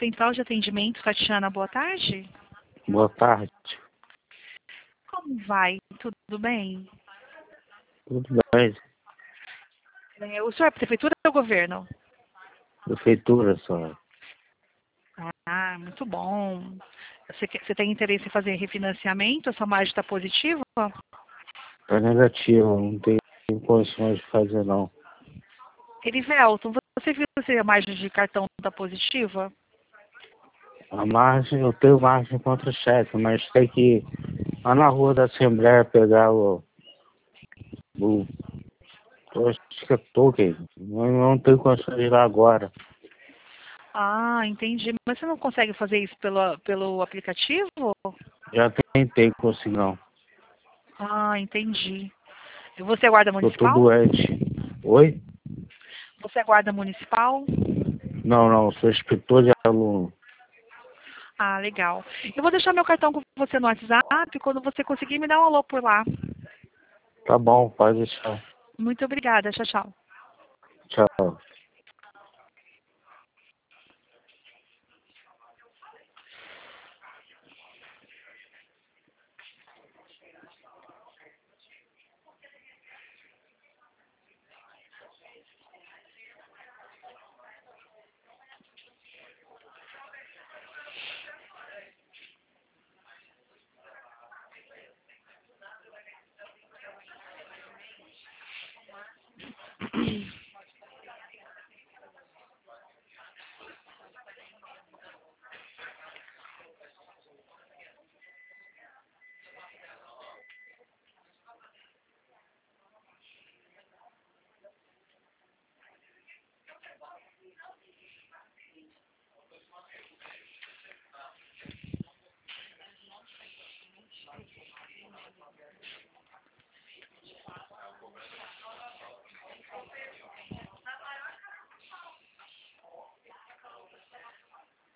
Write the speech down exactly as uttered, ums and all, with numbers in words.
Central de Atendimento, Tatiana, boa tarde. Boa tarde. Como vai? Tudo bem? Tudo bem? É, o senhor é prefeitura ou governo? Prefeitura, senhora. Ah, muito bom. Você, quer- você tem interesse em fazer refinanciamento? A sua margem está positiva? Tá negativo, não tenho condições de fazer não. Erivelton, você viu se a margem de cartão está positiva? A margem, eu tenho margem contra cheque, mas tem que ir lá na rua da Assembleia pegar o. o eu acho que é token. Eu não tenho condições de ir lá agora. Ah, entendi. Mas você não consegue fazer isso pelo, pelo aplicativo? Já tentei conseguir não. Ah, entendi. E você é guarda Eu tô municipal? doente. Oi? Você é guarda municipal? Não, não, sou inspetor de aluno. Ah, legal. Eu vou deixar meu cartão com você no WhatsApp. Quando você conseguir, me dá um alô por lá. Tá bom, pode deixar. Muito obrigada. Tchau, tchau. Tchau.